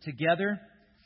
together.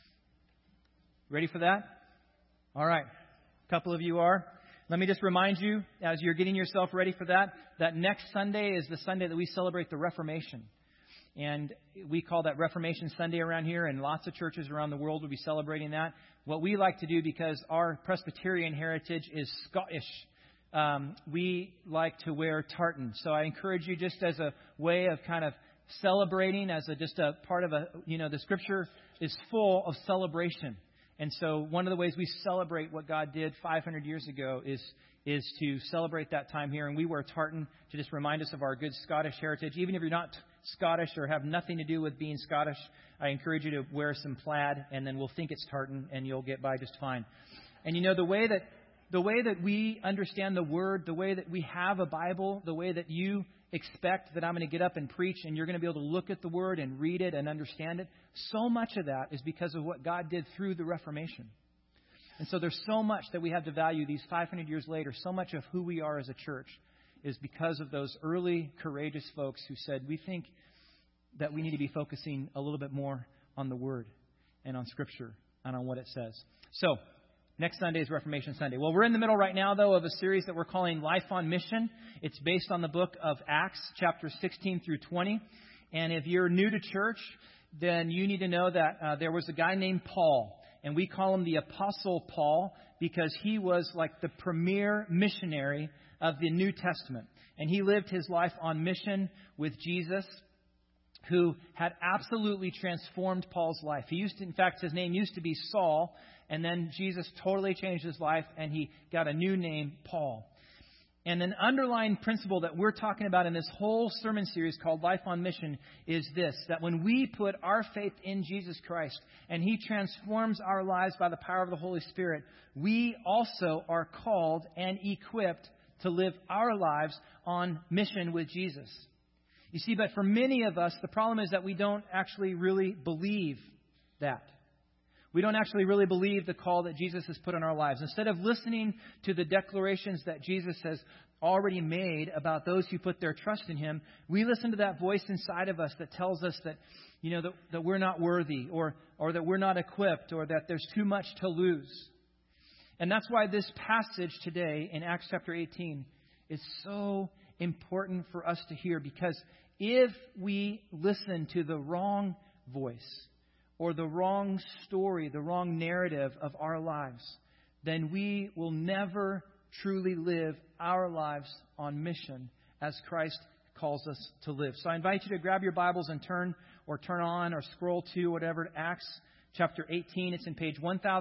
Ready for that? All right. A couple of you are. Let me just remind you, as you're getting yourself ready for that, that next Sunday is the Sunday that we celebrate the Reformation. And we call that Reformation Sunday around here, and lots of churches around the world will be celebrating that. What we like to do, because our Presbyterian heritage is Scottish, we like to wear tartan. So I encourage you, just as a way of kind of celebrating, just a part of the Scripture is full of celebration. And so one of the ways we celebrate what God did 500 years ago is to celebrate that time here. And we wear tartan to just remind us of our good Scottish heritage. Even if you're not Scottish or have nothing to do with being Scottish, I encourage you to wear some plaid, and then we'll think it's tartan, and you'll get by just fine. And the way that we understand the Word, the way that we have a Bible, the way that you expect that I'm going to get up and preach, and you're going to be able to look at the Word and read it and understand it, so much of that is because of what God did through the Reformation. And so there's so much that we have to value these 500 years later. So much of who we are as a church is because of those early courageous folks who said, we think that we need to be focusing a little bit more on the Word and on Scripture and on what it says. So next Sunday is Reformation Sunday. Well, we're in the middle right now, though, of a series that we're calling Life on Mission. It's based on the book of Acts, chapters 16 through 20. And if you're new to church, then you need to know that there was a guy named Paul. And we call him the Apostle Paul because he was like the premier missionary of the New Testament. And he lived his life on mission with Jesus, who had absolutely transformed Paul's life. In fact, his name used to be Saul, and then Jesus totally changed his life, and he got a new name, Paul. And an underlying principle that we're talking about in this whole sermon series called Life on Mission is this, that when we put our faith in Jesus Christ and He transforms our lives by the power of the Holy Spirit, we also are called and equipped to live our lives on mission with Jesus. You see, but for many of us, the problem is that we don't actually really believe that. We don't actually really believe the call that Jesus has put on our lives. Instead of listening to the declarations that Jesus has already made about those who put their trust in Him, we listen to that voice inside of us that tells us that, that we're not worthy or that we're not equipped or that there's too much to lose. And that's why this passage today in Acts chapter 18 is so important for us to hear, because if we listen to the wrong voice or the wrong story, the wrong narrative of our lives, then we will never truly live our lives on mission as Christ calls us to live. So I invite you to grab your Bibles and turn on or scroll to whatever, Acts chapter 18. It's in page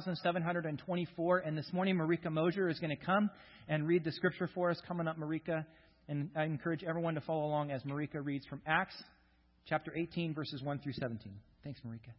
1724. And this morning, Marika Mosier is going to come and read the scripture for us. Coming up, Marika. And I encourage everyone to follow along as Marika reads from Acts chapter 18, verses 1 through 17. Thanks, Marika.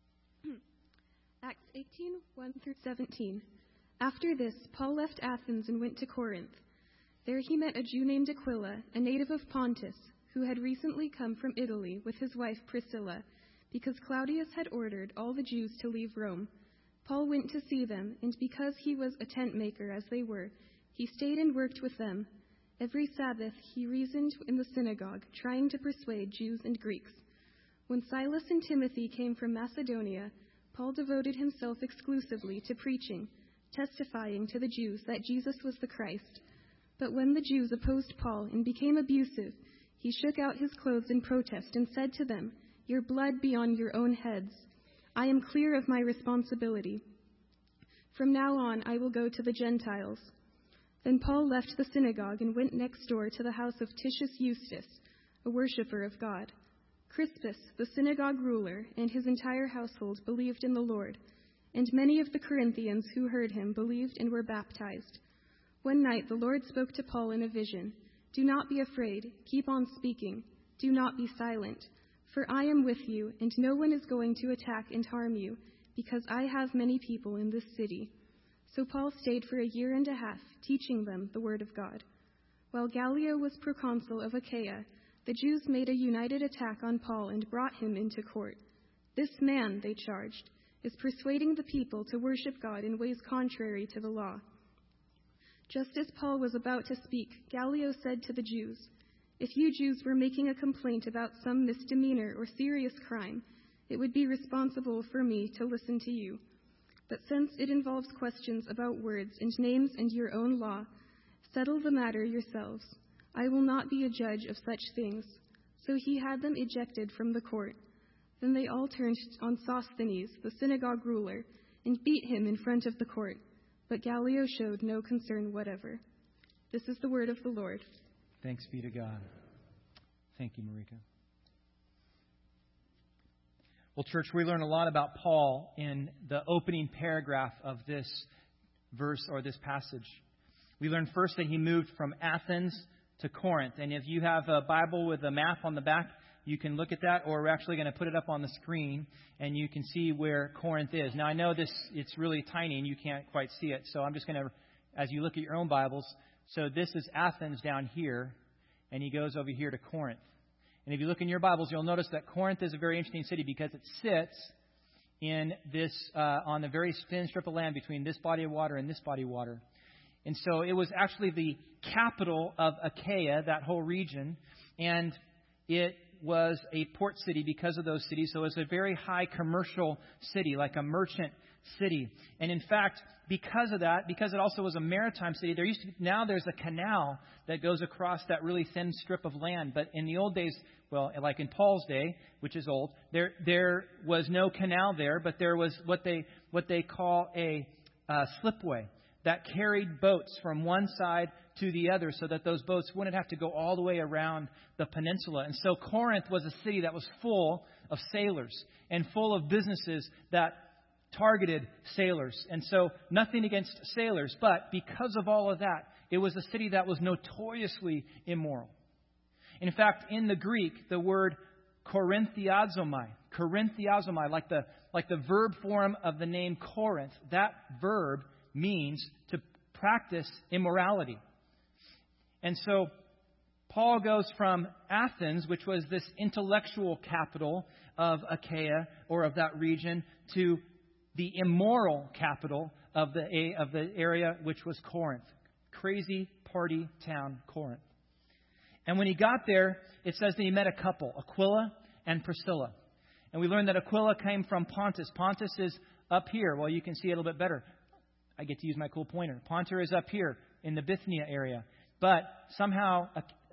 Acts 18, 1 through 17. After this, Paul left Athens and went to Corinth. There he met a Jew named Aquila, a native of Pontus, who had recently come from Italy with his wife Priscilla, because Claudius had ordered all the Jews to leave Rome. Paul went to see them, and because he was a tent maker as they were, he stayed and worked with them. Every Sabbath he reasoned in the synagogue, trying to persuade Jews and Greeks. When Silas and Timothy came from Macedonia, Paul devoted himself exclusively to preaching, testifying to the Jews that Jesus was the Christ. But when the Jews opposed Paul and became abusive, he shook out his clothes in protest and said to them, "Your blood be on your own heads. I am clear of my responsibility. From now on I will go to the Gentiles." Then Paul left the synagogue and went next door to the house of Titius Eustace, a worshiper of God. Crispus, the synagogue ruler, and his entire household believed in the Lord, and many of the Corinthians who heard him believed and were baptized. One night the Lord spoke to Paul in a vision. "Do not be afraid. Keep on speaking. Do not be silent. For I am with you, and no one is going to attack and harm you, because I have many people in this city." So Paul stayed for 1.5 years, teaching them the word of God. While Gallio was proconsul of Achaia, the Jews made a united attack on Paul and brought him into court. "This man," they charged, "is persuading the people to worship God in ways contrary to the law." Just as Paul was about to speak, Gallio said to the Jews, "If you Jews were making a complaint about some misdemeanor or serious crime, it would be responsible for me to listen to you. But since it involves questions about words and names and your own law, settle the matter yourselves. I will not be a judge of such things. So he had them ejected from the court. Then they all turned on Sosthenes, the synagogue ruler, and beat him in front of the court. But Gallio showed no concern whatever. This is the word of the Lord. Thanks be to God. Thank you, Marika. Well, church, we learn a lot about Paul in the opening paragraph of this verse or this passage. We learn first that he moved from Athens to Corinth. And if you have a Bible with a map on the back, you can look at that, or we're actually going to put it up on the screen, and you can see where Corinth is. Now, I know it's really tiny, and you can't quite see it, so I'm just going to, as you look at your own Bibles, so this is Athens down here, and he goes over here to Corinth. And if you look in your Bibles, you'll notice that Corinth is a very interesting city because it sits in this on a very thin strip of land between this body of water and this body of water. And so it was actually the capital of Achaia, that whole region, and it was a port city because of those cities. So it was a very high commercial city, like a merchant city. And in fact, because of that, because it also was a maritime city, now there's a canal that goes across that really thin strip of land. But in the old days, well, like in Paul's day, which is old, there was no canal there, but there was what they call a slipway that carried boats from one side to the other so that those boats wouldn't have to go all the way around the peninsula. And so Corinth was a city that was full of sailors and full of businesses that targeted sailors. And so nothing against sailors, but because of all of that, it was a city that was notoriously immoral. In fact, in the Greek, the word Korinthiazomai, like the verb form of the name Corinth, that verb means to practice immorality. And so Paul goes from Athens, which was this intellectual capital of Achaia or of that region, to the immoral capital of the area, which was Corinth. Crazy party town, Corinth. And when he got there, it says that he met a couple, Aquila and Priscilla. And we learned that Aquila came from Pontus. Pontus is up here. Well, you can see it a little bit better. I get to use my cool pointer. Pontus is up here in the Bithynia area. But somehow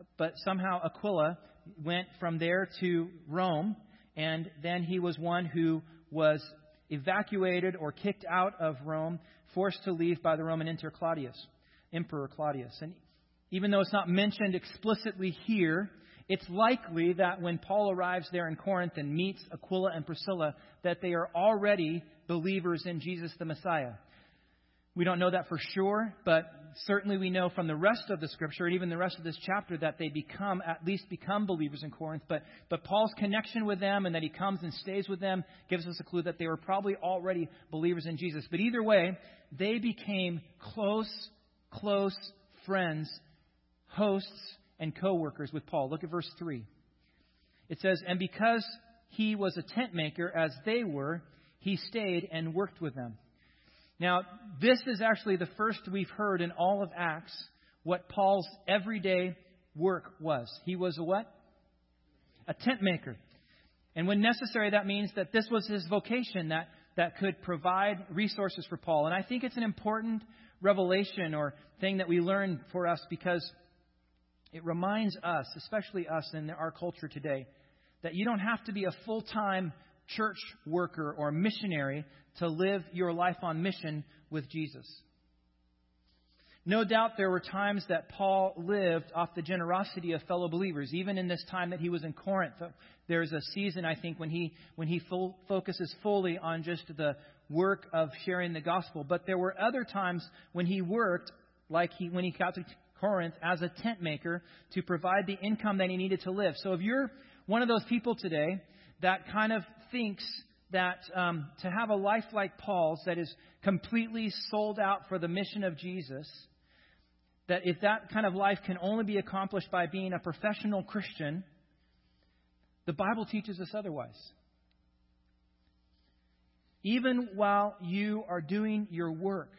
Aquila went from there to Rome, and then he was one who was evacuated or kicked out of Rome, forced to leave by the Roman Emperor Claudius. And even though it's not mentioned explicitly here, it's likely that when Paul arrives there in Corinth and meets Aquila and Priscilla, that they are already believers in Jesus the Messiah. We don't know that for sure, but certainly we know from the rest of the Scripture and even the rest of this chapter that they at least become believers in Corinth. But Paul's connection with them and that he comes and stays with them gives us a clue that they were probably already believers in Jesus. But either way, they became close friends, hosts, and co-workers with Paul. Look at verse 3. It says, "And because he was a tent maker as they were, he stayed and worked with them." Now, this is actually the first we've heard in all of Acts what Paul's everyday work was. He was a what? A tent maker. And when necessary, that means that this was his vocation that could provide resources for Paul. And I think it's an important revelation or thing that we learn for us because it reminds us, especially us in our culture today, that you don't have to be a full-time church worker or missionary to live your life on mission with Jesus. No doubt there were times that Paul lived off the generosity of fellow believers. Even in this time that he was in Corinth, there's a season, I think, when he focuses fully on just the work of sharing the gospel. But there were other times when he worked, when he got to Corinth, as a tent maker to provide the income that he needed to live. So if you're one of those people today that kind of thinks that to have a life like Paul's that is completely sold out for the mission of Jesus, that if that kind of life can only be accomplished by being a professional Christian, the Bible teaches us otherwise. Even while you are doing your work,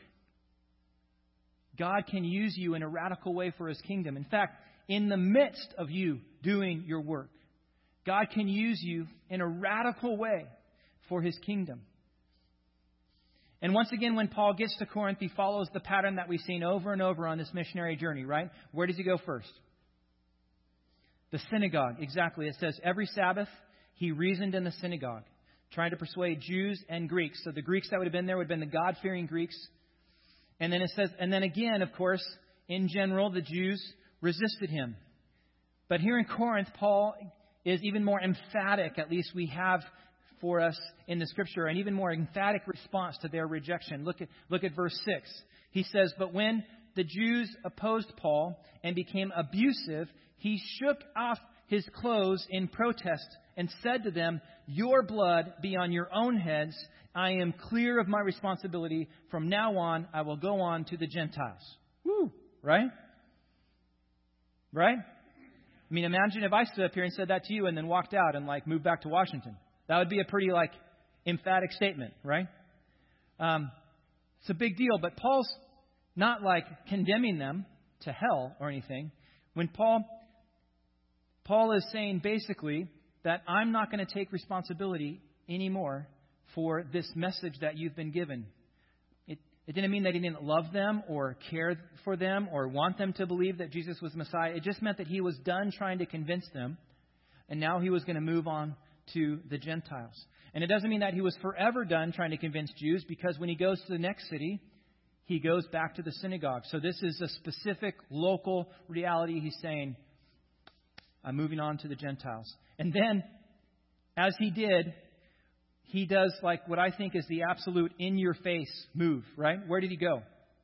God can use you in a radical way for His kingdom. In fact, in the midst of you doing your work, God can use you in a radical way for His kingdom. And once again, when Paul gets to Corinth, he follows the pattern that we've seen over and over on this missionary journey, right? Where does he go first? The synagogue, exactly. It says every Sabbath he reasoned in the synagogue, trying to persuade Jews and Greeks. So the Greeks that would have been there would have been the God-fearing Greeks. And then it says, and then again, of course, in general, the Jews resisted him. But here in Corinth, Paul is even more emphatic, at least we have for us in the Scripture, an even more emphatic response to their rejection. Look at verse 6. He says, but when the Jews opposed Paul and became abusive, he shook off his clothes in protest and said to them, your blood be on your own heads. I am clear of my responsibility. From now on, I will go on to the Gentiles. Woo! Right? Right? I mean, imagine if I stood up here and said that to you and then walked out and moved back to Washington. That would be a pretty emphatic statement, right? It's a big deal, but Paul's not condemning them to hell or anything. When Paul is saying basically that I'm not going to take responsibility anymore for this message that you've been given. It didn't mean that he didn't love them or care for them or want them to believe that Jesus was Messiah. It just meant that he was done trying to convince them, and now he was going to move on to the Gentiles. And it doesn't mean that he was forever done trying to convince Jews, because when he goes to the next city, he goes back to the synagogue. So this is a specific local reality. He's saying, I'm moving on to the Gentiles. And then, as he did, he does what I think is the absolute in-your-face move, right? Where did he go?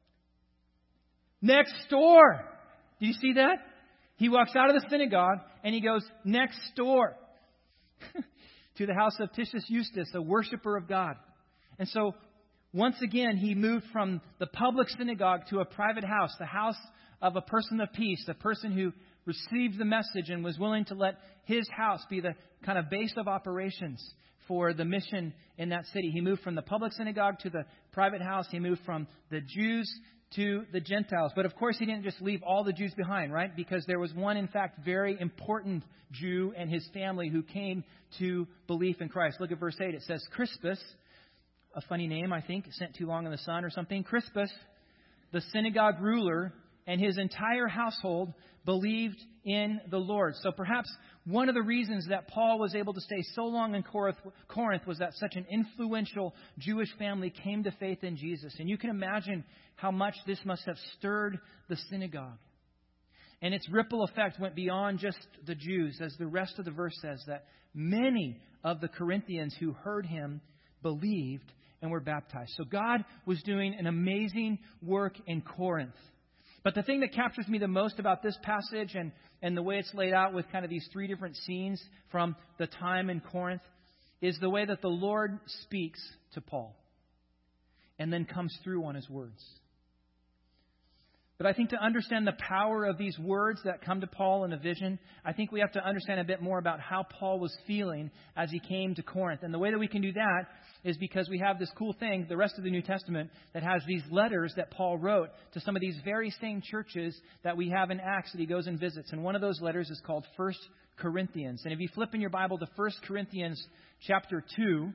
Next door. Do you see that? He walks out of the synagogue and he goes next door to the house of Titius Eustace, a worshiper of God. And so, once again, he moved from the public synagogue to a private house, the house of a person of peace, the person who received the message and was willing to let his house be the kind of base of operations for the mission in that city. He moved from the public synagogue to the private house. He moved from the Jews to the Gentiles. But of course, he didn't just leave all the Jews behind, right? Because there was one, in fact, very important Jew and his family who came to belief in Christ. Look at verse 8. It says, Crispus, a funny name, I think, sent too long in the sun or something. Crispus, the synagogue ruler, and his entire household believed in the Lord. So perhaps one of the reasons that Paul was able to stay so long in Corinth was that such an influential Jewish family came to faith in Jesus. And you can imagine how much this must have stirred the synagogue. And its ripple effect went beyond just the Jews, as the rest of the verse says, that many of the Corinthians who heard him believed and were baptized. So God was doing an amazing work in Corinth. But the thing that captures me the most about this passage and the way it's laid out with kind of these three different scenes from the time in Corinth is the way that the Lord speaks to Paul and then comes through on his words. But I think to understand the power of these words that come to Paul in a vision, I think we have to understand a bit more about how Paul was feeling as he came to Corinth. And the way that we can do that is because we have this cool thing, the rest of the New Testament, that has these letters that Paul wrote to some of these very same churches that we have in Acts that he goes and visits. And one of those letters is called 1 Corinthians. And if you flip in your Bible to 1 Corinthians chapter 2,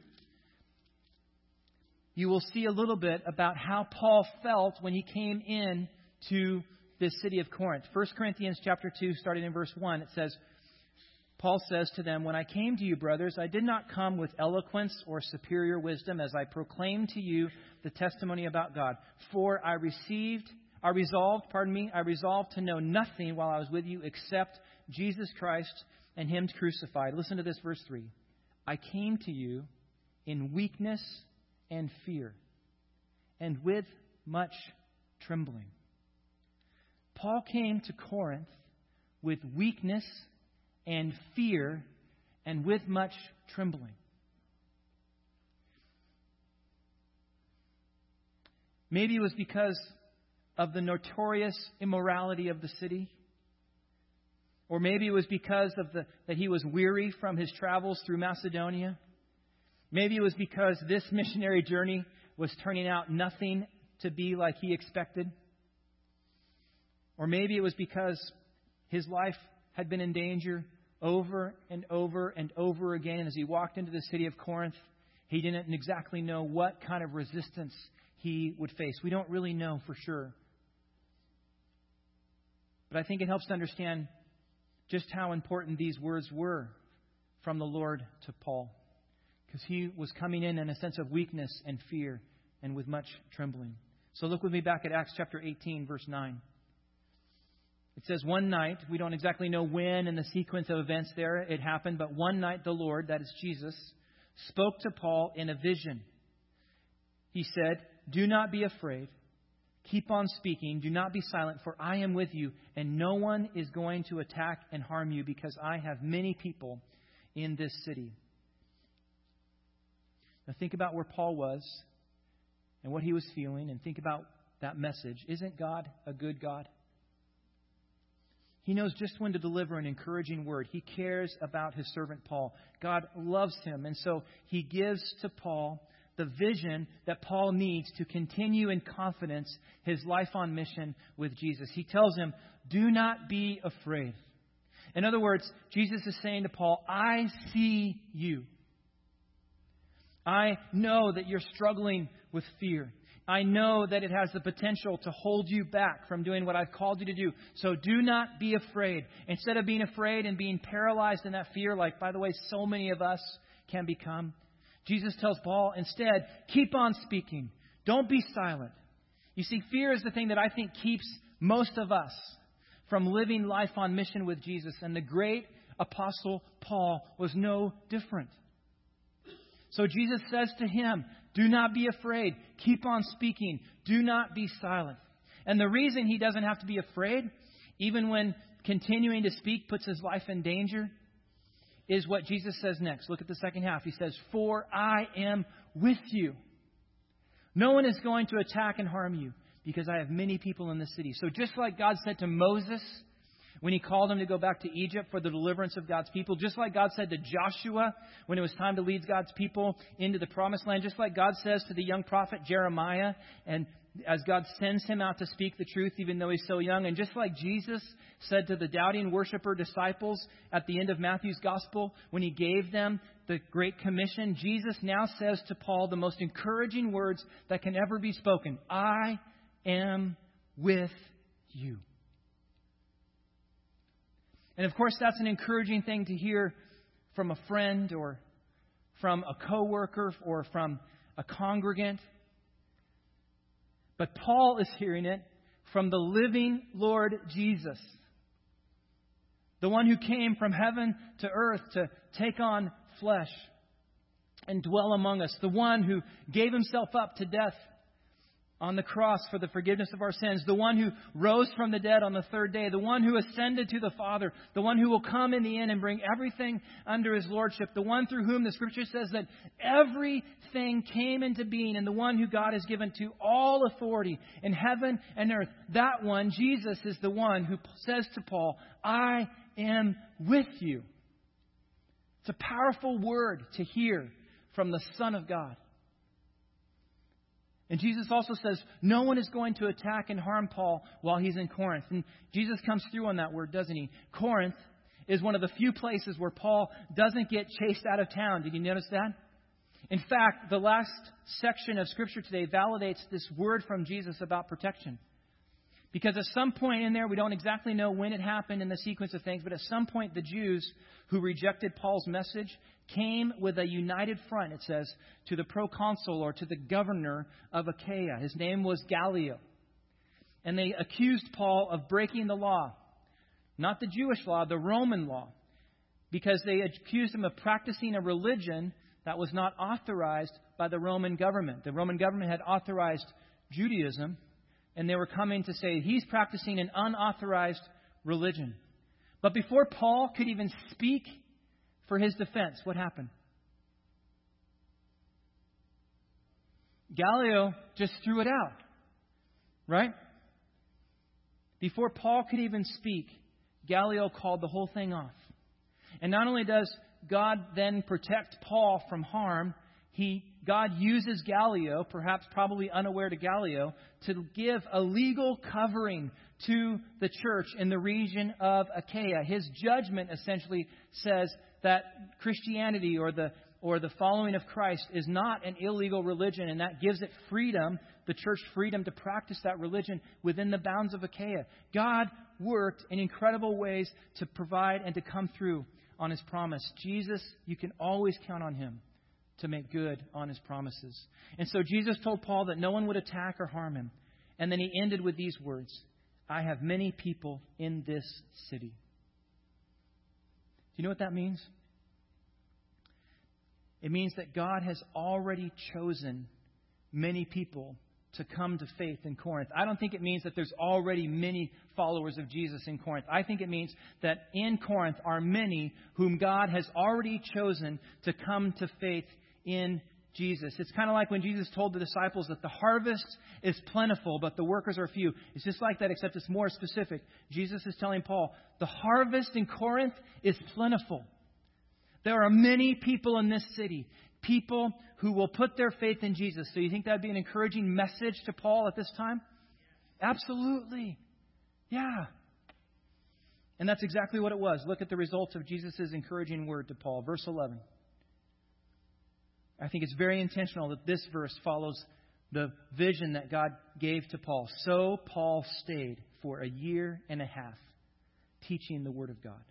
you will see a little bit about how Paul felt when he came in to this city of Corinth. 1 Corinthians chapter 2, starting in verse 1, it says, Paul says to them, when I came to you, brothers, I did not come with eloquence or superior wisdom as I proclaimed to you the testimony about God. For I resolved to know nothing while I was with you except Jesus Christ and Him crucified. Listen to this, verse 3. I came to you in weakness and fear and with much trembling. Paul came to Corinth with weakness and fear and with much trembling. Maybe it was because of the notorious immorality of the city. Or maybe it was because of that he was weary from his travels through Macedonia. Maybe it was because this missionary journey was turning out nothing to be like he expected. Or maybe it was because his life had been in danger over and over and over again. And as he walked into the city of Corinth, He didn't exactly know what kind of resistance he would face. We don't really know for sure. But I think it helps to understand just how important these words were from the Lord to Paul. Because he was coming in a sense of weakness and fear and with much trembling. So look with me back at Acts chapter 18, verse 9. It says, one night, we don't exactly know when in the sequence of events there it happened, but one night the Lord, that is Jesus, spoke to Paul in a vision. He said, do not be afraid. Keep on speaking. Do not be silent, for I am with you, and no one is going to attack and harm you, because I have many people in this city. Now think about where Paul was and what he was feeling, and think about that message. Isn't God a good God? He knows just when to deliver an encouraging word. He cares about his servant Paul. God loves him, and so he gives to Paul the vision that Paul needs to continue in confidence his life on mission with Jesus. He tells him, do not be afraid. In other words, Jesus is saying to Paul, I see you. I know that you're struggling with fear. I know that it has the potential to hold you back from doing what I've called you to do. So do not be afraid. Instead of being afraid and being paralyzed in that fear, like, by the way, so many of us can become, Jesus tells Paul, instead, keep on speaking. Don't be silent. You see, fear is the thing that I think keeps most of us from living life on mission with Jesus. And the great apostle Paul was no different. So Jesus says to him, do not be afraid. Keep on speaking. Do not be silent. And the reason he doesn't have to be afraid, even when continuing to speak puts his life in danger, is what Jesus says next. Look at the second half. He says, for I am with you. No one is going to attack and harm you, because I have many people in the city. So just like God said to Moses when he called him to go back to Egypt for the deliverance of God's people, just like God said to Joshua when it was time to lead God's people into the promised land, just like God says to the young prophet Jeremiah, and as God sends him out to speak the truth even though he's so young, and just like Jesus said to the doubting worshiper disciples at the end of Matthew's gospel when he gave them the Great Commission, Jesus now says to Paul the most encouraging words that can ever be spoken. I am with you. And of course, that's an encouraging thing to hear from a friend or from a coworker or from a congregant. But Paul is hearing it from the living Lord Jesus, the one who came from heaven to earth to take on flesh and dwell among us, the one who gave himself up to death on the cross for the forgiveness of our sins, the one who rose from the dead on the third day, the one who ascended to the Father, the one who will come in the end and bring everything under his lordship, the one through whom the Scripture says that everything came into being, and the one who God has given to all authority in heaven and earth. That one, Jesus, is the one who says to Paul, I am with you. It's a powerful word to hear from the Son of God. And Jesus also says, no one is going to attack and harm Paul while he's in Corinth. And Jesus comes through on that word, doesn't he? Corinth is one of the few places where Paul doesn't get chased out of town. Did you notice that? In fact, the last section of Scripture today validates this word from Jesus about protection. Because at some point in there, we don't exactly know when it happened in the sequence of things, but at some point the Jews who rejected Paul's message came with a united front, it says, to the proconsul or to the governor of Achaia. His name was Gallio. And they accused Paul of breaking the law. Not the Jewish law, the Roman law. Because they accused him of practicing a religion that was not authorized by the Roman government. The Roman government had authorized Judaism, and they were coming to say he's practicing an unauthorized religion. But before Paul could even speak for his defense, what happened? Gallio just threw it out. Right? Before Paul could even speak, Gallio called the whole thing off. And not only does God then protect Paul from harm, God uses Gallio, perhaps probably unaware to Gallio, to give a legal covering to the church in the region of Achaia. His judgment essentially says that Christianity or the or the following of Christ is not an illegal religion, and that gives it freedom, the church freedom to practice that religion within the bounds of Achaia. God worked in incredible ways to provide and to come through on His promise. Jesus, you can always count on Him to make good on His promises. And so Jesus told Paul that no one would attack or harm him. And then he ended with these words, I have many people in this city. Do you know what that means? It means that God has already chosen many people to come to faith in Corinth. I don't think it means that there's already many followers of Jesus in Corinth. I think it means that in Corinth are many whom God has already chosen to come to faith in Jesus. It's kind of like when Jesus told the disciples that the harvest is plentiful, but the workers are few. It's just like that, except it's more specific. Jesus is telling Paul, the harvest in Corinth is plentiful. There are many people in this city, people who will put their faith in Jesus. So you think that would be an encouraging message to Paul at this time? Absolutely. Yeah. And that's exactly what it was. Look at the results of Jesus' encouraging word to Paul. Verse 11. I think it's very intentional that this verse follows the vision that God gave to Paul. So Paul stayed for 1.5 years teaching the Word of God.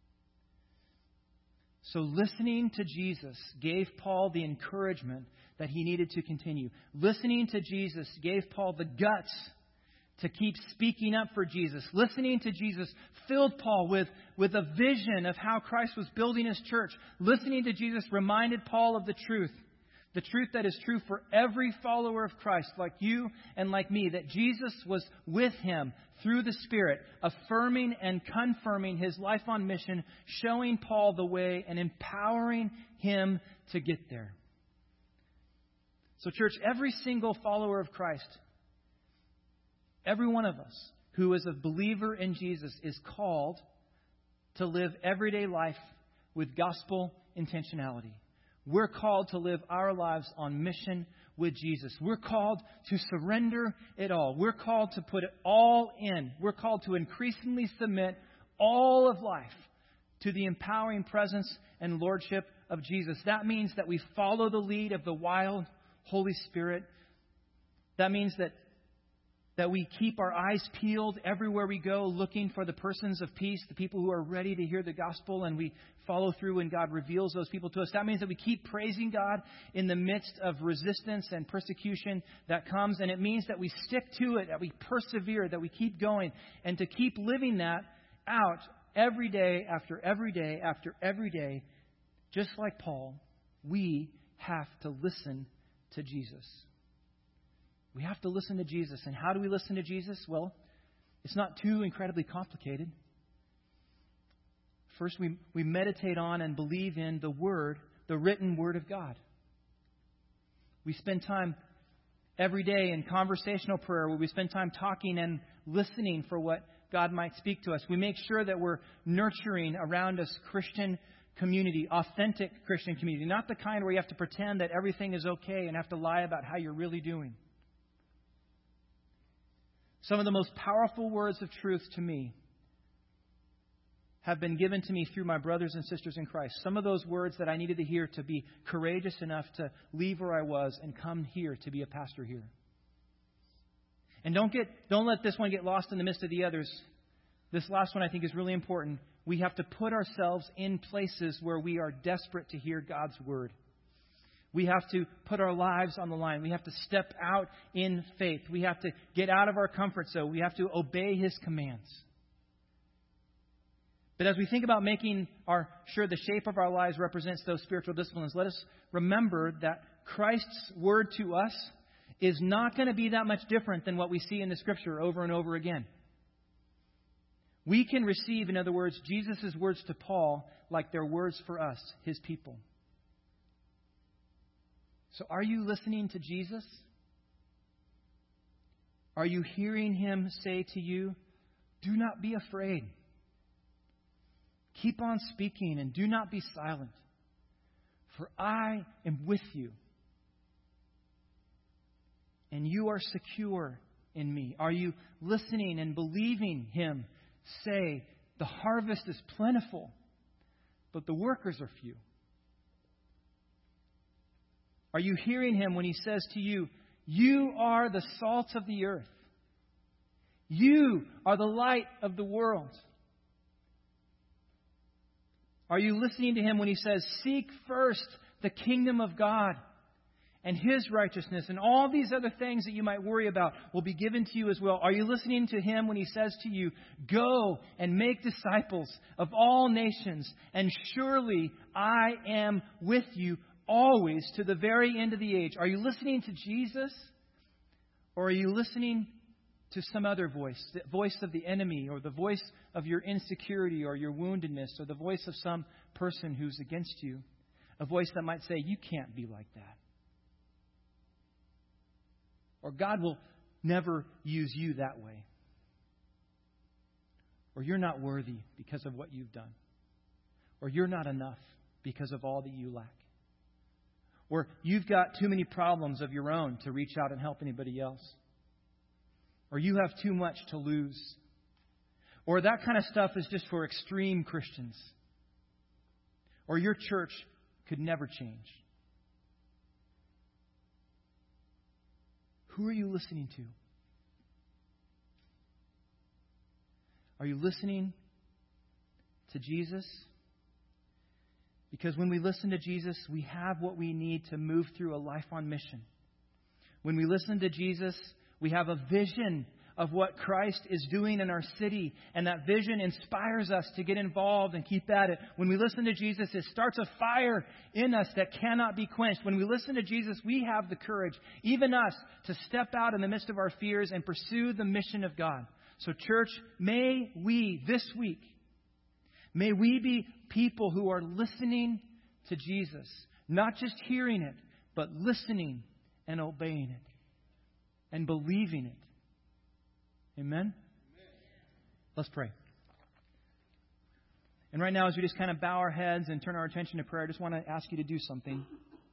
So listening to Jesus gave Paul the encouragement that he needed to continue. Listening to Jesus gave Paul the guts to keep speaking up for Jesus. Listening to Jesus filled Paul with a vision of how Christ was building His church. Listening to Jesus reminded Paul of the truth that is true for every follower of Christ, like you and like me, that Jesus was with him through the Spirit, affirming and confirming His life on mission, showing Paul the way and empowering him to get there. So, church, every single follower of Christ, every one of us who is a believer in Jesus is called to live everyday life with gospel intentionality. We're called to live our lives on mission with Jesus. We're called to surrender it all. We're called to put it all in. We're called to increasingly submit all of life to the empowering presence and lordship of Jesus. That means that we follow the lead of the wild Holy Spirit. That means that we keep our eyes peeled everywhere we go, looking for the persons of peace, the people who are ready to hear the gospel, and we follow through when God reveals those people to us. That means that we keep praising God in the midst of resistance and persecution that comes, and it means that we stick to it, that we persevere, that we keep going, and to keep living that out every day after every day after every day. Just like Paul, we have to listen to Jesus. We have to listen to Jesus. And how do we listen to Jesus? Well, it's not too incredibly complicated. First, we meditate on and believe in the Word, the written Word of God. We spend time every day in conversational prayer where we spend time talking and listening for what God might speak to us. We make sure that we're nurturing around us Christian community, authentic Christian community, not the kind where you have to pretend that everything is okay and have to lie about how you're really doing. Some of the most powerful words of truth to me have been given to me through my brothers and sisters in Christ. Some of those words that I needed to hear to be courageous enough to leave where I was and come here to be a pastor here. And don't let this one get lost in the midst of the others. This last one I think is really important. We have to put ourselves in places where we are desperate to hear God's word. We have to put our lives on the line. We have to step out in faith. We have to get out of our comfort zone. We have to obey His commands. But as we think about making sure the shape of our lives represents those spiritual disciplines, let us remember that Christ's word to us is not going to be that much different than what we see in the Scripture over and over again. We can receive, in other words, Jesus' words to Paul like they're words for us, His people. So are you listening to Jesus? Are you hearing Him say to you, do not be afraid. Keep on speaking and do not be silent, for I am with you. And you are secure in me. Are you listening and believing Him say, the harvest is plentiful, but the workers are few? Are you hearing Him when He says to you, you are the salt of the earth. You are the light of the world. Are you listening to Him when He says, seek first the kingdom of God and His righteousness, and all these other things that you might worry about will be given to you as well? Are you listening to Him when He says to you, go and make disciples of all nations, and surely I am with you always to the very end of the age? Are you listening to Jesus, or are you listening to some other voice, the voice of the enemy, or the voice of your insecurity or your woundedness, or the voice of some person who's against you? A voice that might say, you can't be like that. Or God will never use you that way. Or you're not worthy because of what you've done. Or you're not enough because of all that you lack. Or you've got too many problems of your own to reach out and help anybody else. Or you have too much to lose. Or that kind of stuff is just for extreme Christians. Or your church could never change. Who are you listening to? Are you listening to Jesus? Because when we listen to Jesus, we have what we need to move through a life on mission. When we listen to Jesus, we have a vision of what Christ is doing in our city, and that vision inspires us to get involved and keep at it. When we listen to Jesus, it starts a fire in us that cannot be quenched. When we listen to Jesus, we have the courage, even us, to step out in the midst of our fears and pursue the mission of God. So church, may we, this week, may we be people who are listening to Jesus. Not just hearing it, but listening and obeying it and believing it. Amen? Let's pray. And right now, as we just kind of bow our heads and turn our attention to prayer, I just want to ask you to do something.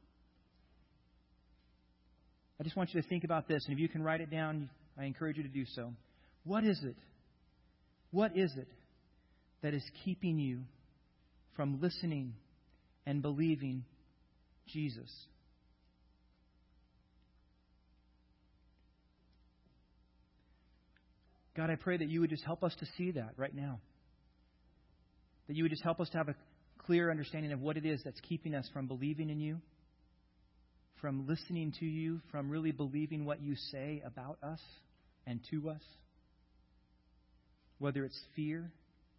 I just want you to think about this. And if you can write it down, I encourage you to do so. What is it? What is it that is keeping you from listening and believing Jesus? God, I pray that you would just help us to see that right now. That you would just help us to have a clear understanding of what it is that's keeping us from believing in you, from listening to you, from really believing what you say about us and to us. Whether it's fear,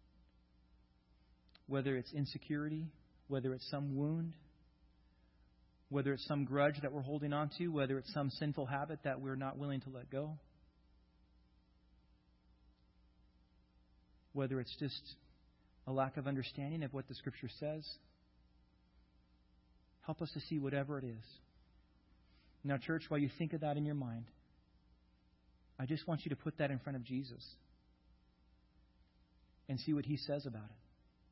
whether it's insecurity, whether it's some wound, whether it's some grudge that we're holding on to, whether it's some sinful habit that we're not willing to let go. Whether it's just a lack of understanding of what the Scripture says. Help us to see whatever it is. Now, church, while you think of that in your mind, I just want you to put that in front of Jesus and see what He says about it.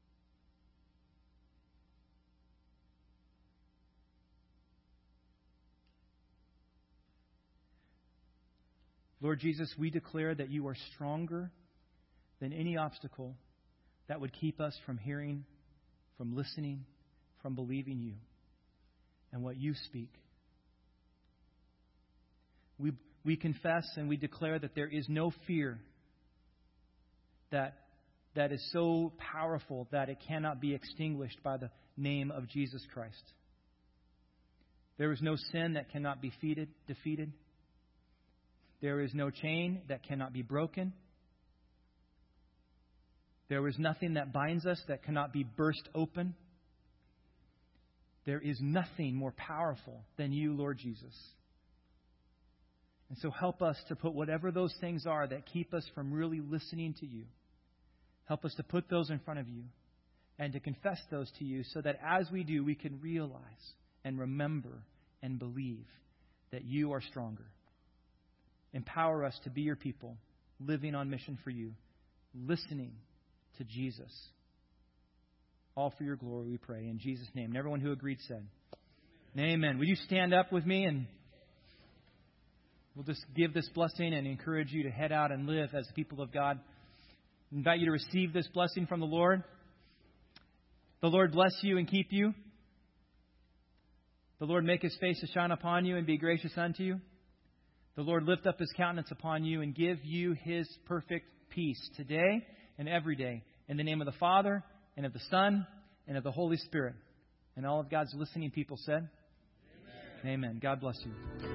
Lord Jesus, we declare that you are stronger than any obstacle that would keep us from hearing, from listening, from believing you and what you speak. We confess and we declare that there is no fear that is so powerful that it cannot be extinguished by the name of Jesus Christ. There is no sin that cannot be defeated. There is no chain that cannot be broken. There is nothing that binds us that cannot be burst open. There is nothing more powerful than you, Lord Jesus. And so help us to put whatever those things are that keep us from really listening to you. Help us to put those in front of you and to confess those to you so that as we do, we can realize and remember and believe that you are stronger. Empower us to be your people, living on mission for you, listening to Jesus. All for your glory, we pray. In Jesus' name. And everyone who agreed said, Amen. Will you stand up with me and we'll just give this blessing and encourage you to head out and live as the people of God. I invite you to receive this blessing from the Lord. The Lord bless you and keep you. The Lord make His face to shine upon you and be gracious unto you. The Lord lift up His countenance upon you and give you His perfect peace today and every day. In the name of the Father, and of the Son, and of the Holy Spirit. And all of God's listening people said, Amen. Amen. God bless you.